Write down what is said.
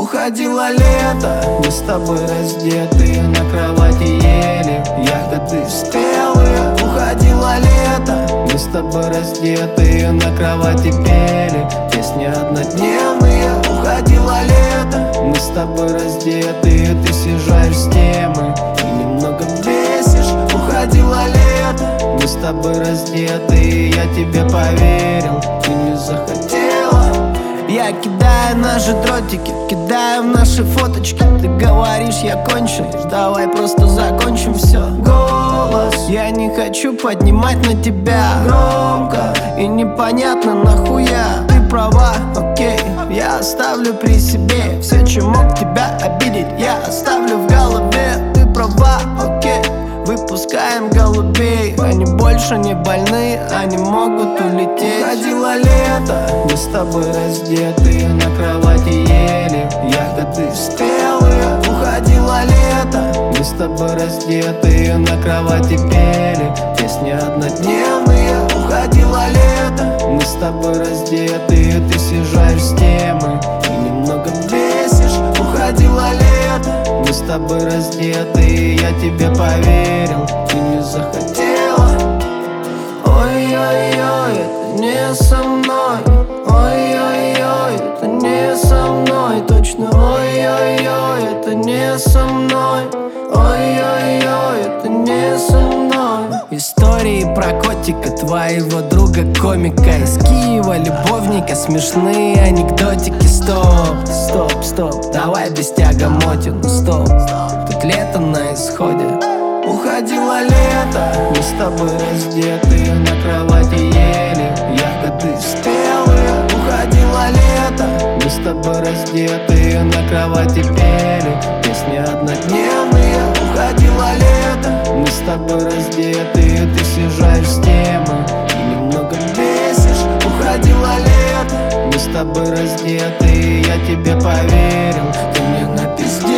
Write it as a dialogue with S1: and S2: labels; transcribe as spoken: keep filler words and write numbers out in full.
S1: Уходило лето, мы с тобой раздетые на кровати ели ягоды спелые. Уходило лето, мы с тобой раздетые на кровати пели песни однодневные. Уходило лето, мы с тобой раздетые, ты съезжаешь с темы и немного бесишь. Уходило лето, мы с тобой раздетые, я тебе поверил, ты не захотела. Я кидаю наши дротики, кидаю в наши фоточки. Ты говоришь, я кончен, давай просто закончим все. Голос, я не хочу поднимать на тебя громко и непонятно нахуя. Ты права, окей, я оставлю при себе все, чем мог тебя обидеть, я оставлю в голове. Ты права, окей, выпускаем голубей, они больше не больны, они могут улететь. Уходило лето, мы с тобой раздетые на кровати ели ягоды спелые. Уходило лето, мы с тобой раздетые на кровати пели песни однодневные. Уходило лето, мы с тобой раздетые, ты съезжаешь с темы и немного бесишь. Уходило лето, мы с тобой раздетые, я тебе поверил, ты не захотела. Ой-ой-ой, это не со мной. Ой-ой-ой, это не со мной. Точно ой-ой-ой, это не со мной. Ой-ой-ой, это не со мной. Истории про котика, твоего друга комика из Киева, любовника, смешные анекдотики. Стоп, стоп, стоп, давай без тягомотин, стоп. Тут лето на исходе. Уходило лето, мы с тобой раздетые на кровати ели ягоды спелые. Уходило лето, мы с тобой раздетые на кровати пели песни однодневные. Уходило лето, мы с тобой раздетые, ты съезжаешь с темы и немного бесишь. Уходило лето, мы с тобой раздетые, я тебе поверил, ты мне напиздел.